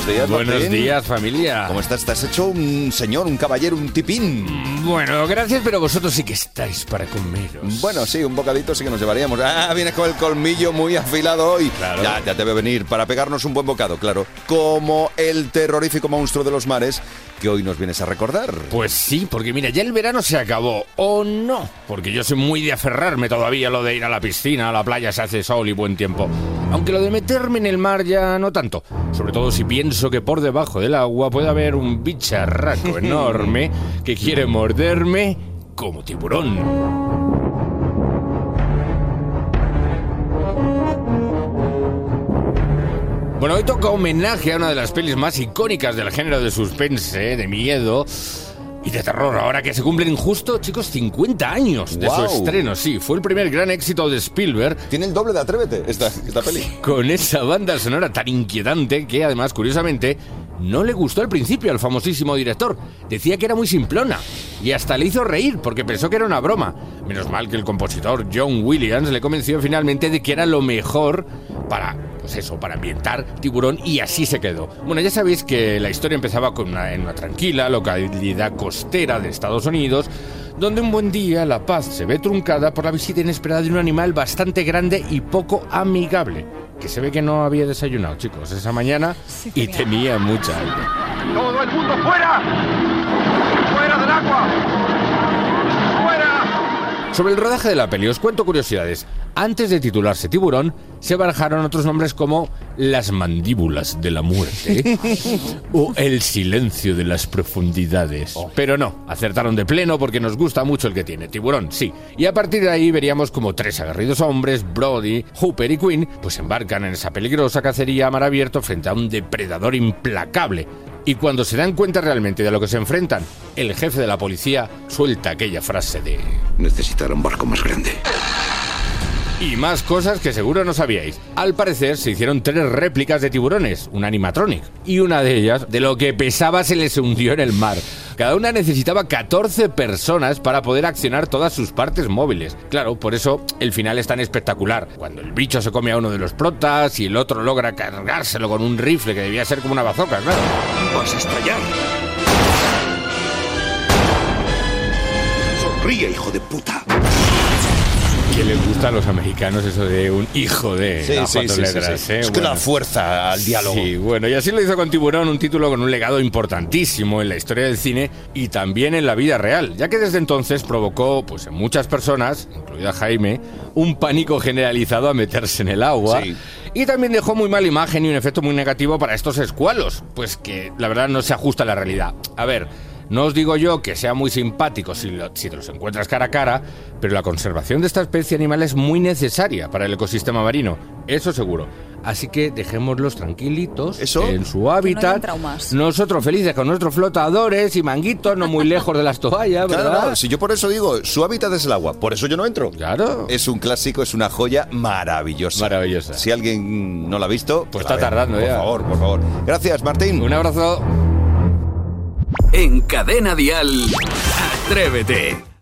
días, Buenos Martín. días, familia. ¿Cómo estás? ¿Te has hecho un señor, un caballero, un tipín? Bueno, gracias, pero vosotros sí que estáis para comeros. Bueno, sí, un bocadito sí que nos llevaríamos. Vienes con el colmillo muy afilado hoy. Claro. Ya te veo venir para pegarnos un buen bocado, claro. Como el terrorífico monstruo de los mares que hoy nos vienes a recordar. Pues sí, porque mira, ya el verano se acabó, ¿o no? Porque yo soy muy de aferrarme todavía a lo de ir a la piscina, a la playa, se hace sol y buen tiempo. Aunque lo de meterme en el mar ya no tanto. Sobre todo si pienso que por debajo del agua puede haber un bicharraco enorme que quiere morderme como tiburón. Bueno, hoy toca homenaje a una de las pelis más icónicas del género de suspense, de miedo y de terror. Ahora que se cumplen justo, chicos, 50 años de su estreno. Sí, fue el primer gran éxito de Spielberg. Tiene el doble de Atrévete esta peli. Con esa banda sonora tan inquietante que, además, curiosamente, no le gustó al principio al famosísimo director. Decía que era muy simplona y hasta le hizo reír porque pensó que era una broma. Menos mal que el compositor John Williams le convenció finalmente de que era lo mejor para ambientar Tiburón, y así se quedó. Bueno, ya sabéis que la historia empezaba en una tranquila localidad costera de Estados Unidos, donde un buen día la paz se ve truncada por la visita inesperada de un animal bastante grande y poco amigable, que se ve que no había desayunado, chicos, esa mañana y tenía mucha hambre. ¡Todo el mundo fuera! ¡Fuera del agua! ¡Fuera! Sobre el rodaje de la peli os cuento curiosidades. Antes de titularse Tiburón, se barajaron otros nombres como Las mandíbulas de la muerte o El silencio de las profundidades. Pero no, acertaron de pleno porque nos gusta mucho el que tiene, Tiburón, sí. Y a partir de ahí veríamos como tres aguerridos hombres, Brody, Hooper y Quinn, pues embarcan en esa peligrosa cacería a mar abierto frente a un depredador implacable. Y cuando se dan cuenta realmente de lo que se enfrentan, el jefe de la policía suelta aquella frase de... Necesitará un barco más grande. Y más cosas que seguro no sabíais. Al parecer se hicieron 3 réplicas de tiburones, un animatronic, y una de ellas, de lo que pesaba, se les hundió en el mar. Cada una necesitaba 14 personas para poder accionar todas sus partes móviles. Claro, por eso el final es tan espectacular. Cuando el bicho se come a uno de los protas y el otro logra cargárselo con un rifle que debía ser como una bazooka, claro. ¡Vas a estallar! ¡Sonríe, hijo de puta! Que les gusta a los americanos eso de un hijo de las 4 letras. Sí. Es que da fuerza al diálogo. Sí, bueno, y así lo hizo con Tiburón, un título con un legado importantísimo en la historia del cine y también en la vida real, ya que desde entonces provocó, pues en muchas personas, incluida Jaime, un pánico generalizado a meterse en el agua. Sí. Y también dejó muy mala imagen y un efecto muy negativo para estos escualos, pues que la verdad no se ajusta a la realidad. A ver, no os digo yo que sea muy simpático si te los encuentras cara a cara, pero la conservación de esta especie animal es muy necesaria para el ecosistema marino, eso seguro. Así que dejémoslos tranquilitos en su hábitat. Nosotros felices con nuestros flotadores y manguitos, no muy lejos de las toallas, ¿verdad? Claro, si yo por eso digo, su hábitat es el agua, por eso yo no entro. Claro. Es un clásico, es una joya maravillosa. Maravillosa. Si alguien no la ha visto, pues está tardando ya. Por favor. Gracias, Martín. Un abrazo. En Cadena Dial, Atrévete.